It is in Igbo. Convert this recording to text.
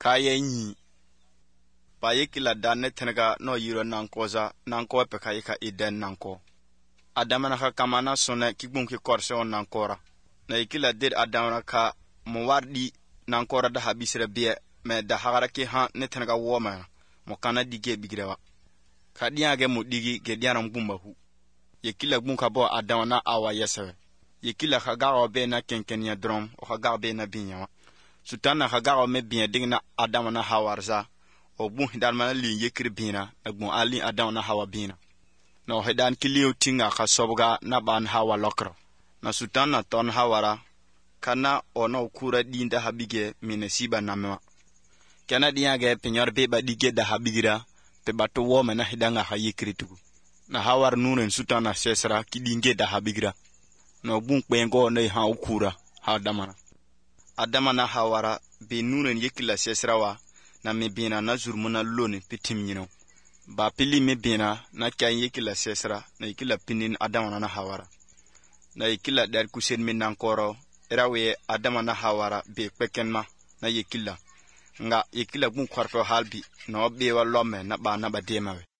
kayenyi pa yekila danne tenega no yiro nankoza nanko pe kayika iden nanko adamana ka kamana sone kibunki korse on nankora na yekila did adamana ka mowardi nankora da habisira biye me da hagaraki ha ne tenega woma mo kana dige bigrewa kadiage mo digi ge diaram gumbahu yekila bunka bo adamana awa yesewe yekila ka gawo be na kenkenya drom o ka gawo be na binyawa sutana ka gawo me biye digna adamana hawarza o bun hidalmana li yekri bina agbon ali adamana hawa bina no hedan kiliyo tinga ka sobga na ban hawa lokro na sutana ton hawara kana ono kura dinda habige minesiba namwa kana diage penyor be badige da habigira pe bato woma na hidanga ha yekritu na hawar nunen sutana sesra kidinge da habigira no bun kwengo ne ha ukura ha adamana hawara be nunen yekila sesrawa na mebina na zurmuna loni pitim nyino ba pili mebina na kyan yekila sesra na yekila pinin adamana na hawara na yekila dar kusen minankoro erawe adamana hawara be kwekenma na yekila nga yekila bun kwarto halbi no be wa lome na ba demawe